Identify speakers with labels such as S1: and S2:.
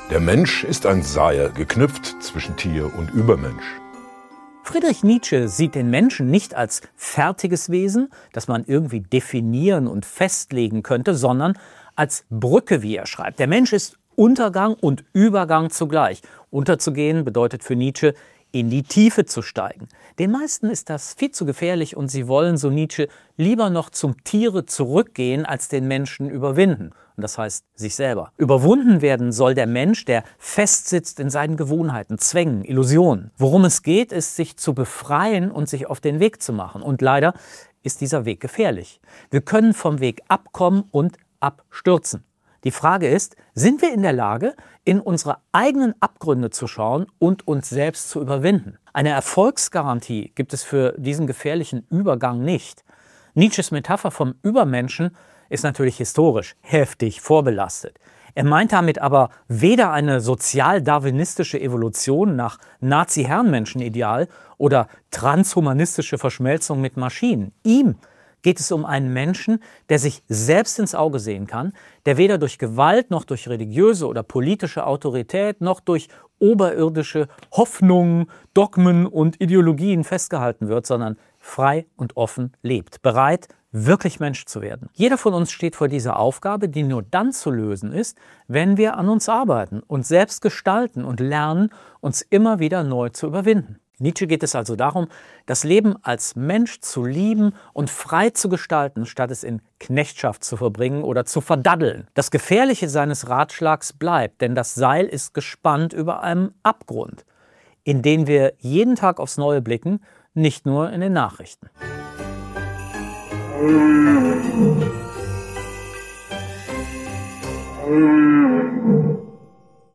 S1: Der Mensch ist ein Seil, geknüpft zwischen Tier und Übermensch.
S2: Friedrich Nietzsche sieht den Menschen nicht als fertiges Wesen, das man irgendwie definieren und festlegen könnte, sondern als Brücke, wie er schreibt. Der Mensch ist Untergang und Übergang zugleich. Unterzugehen bedeutet für Nietzsche, in die Tiefe zu steigen. Den meisten ist das viel zu gefährlich und sie wollen, so Nietzsche, lieber noch zum Tiere zurückgehen, als den Menschen überwinden. Und das heißt, sich selber. Überwunden werden soll der Mensch, der festsitzt in seinen Gewohnheiten, Zwängen, Illusionen. Worum es geht, ist, sich zu befreien und sich auf den Weg zu machen. Und leider ist dieser Weg gefährlich. Wir können vom Weg abkommen und abstürzen. Die Frage ist, sind wir in der Lage, in unsere eigenen Abgründe zu schauen und uns selbst zu überwinden? Eine Erfolgsgarantie gibt es für diesen gefährlichen Übergang nicht. Nietzsches Metapher vom Übermenschen ist natürlich historisch heftig vorbelastet. Er meint damit aber weder eine sozial-darwinistische Evolution nach Nazi-Herrenmenschenideal oder transhumanistische Verschmelzung mit Maschinen. Ihm geht es um einen Menschen, der sich selbst ins Auge sehen kann, der weder durch Gewalt noch durch religiöse oder politische Autorität noch durch oberirdische Hoffnungen, Dogmen und Ideologien festgehalten wird, sondern frei und offen lebt, bereit, wirklich Mensch zu werden. Jeder von uns steht vor dieser Aufgabe, die nur dann zu lösen ist, wenn wir an uns arbeiten, uns selbst gestalten und lernen, uns immer wieder neu zu überwinden. Nietzsche geht es also darum, das Leben als Mensch zu lieben und frei zu gestalten, statt es in Knechtschaft zu verbringen oder zu verdaddeln. Das Gefährliche seines Ratschlags bleibt, denn das Seil ist gespannt über einem Abgrund, in den wir jeden Tag aufs Neue blicken, nicht nur in den Nachrichten.